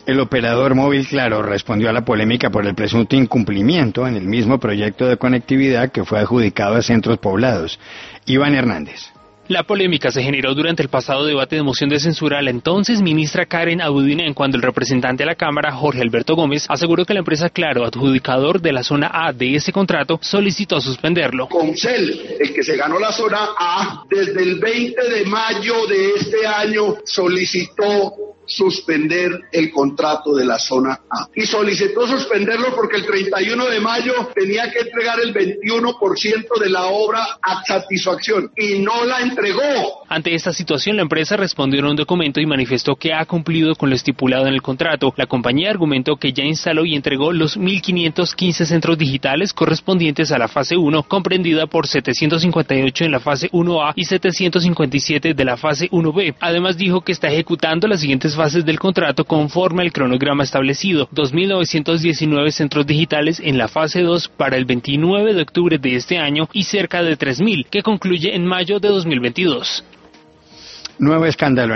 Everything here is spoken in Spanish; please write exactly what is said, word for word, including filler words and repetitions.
El operador móvil Claro respondió a la polémica por el presunto incumplimiento en el mismo proyecto de conectividad que fue adjudicado a centros poblados. Iván Hernández. La polémica se generó durante el pasado debate de moción de censura a la entonces ministra Karen Abudinen, cuando el representante de la Cámara, Jorge Alberto Gómez, aseguró que la empresa Claro, adjudicador de la zona A de ese contrato, solicitó suspenderlo. Comcel, el que se ganó la zona A, desde el veinte de mayo de este año solicitó suspender el contrato de la zona A. Y solicitó suspenderlo porque el treinta y uno de mayo tenía que entregar el veintiuno por ciento de la obra a satisfacción y no la entregó. Ante esta situación, la empresa respondió en un documento y manifestó que ha cumplido con lo estipulado en el contrato. La compañía argumentó que ya instaló y entregó los mil quinientos quince centros digitales correspondientes a la fase uno, comprendida por setecientos cincuenta y ocho en la fase uno A y setecientos cincuenta y siete de la fase uno B. Además dijo que está ejecutando las siguientes fases del contrato conforme al cronograma establecido: dos mil novecientos diecinueve centros digitales en la fase dos para el veintinueve de octubre de este año y cerca de tres mil, que concluye en mayo de dos mil veintidós. Nuevo escándalo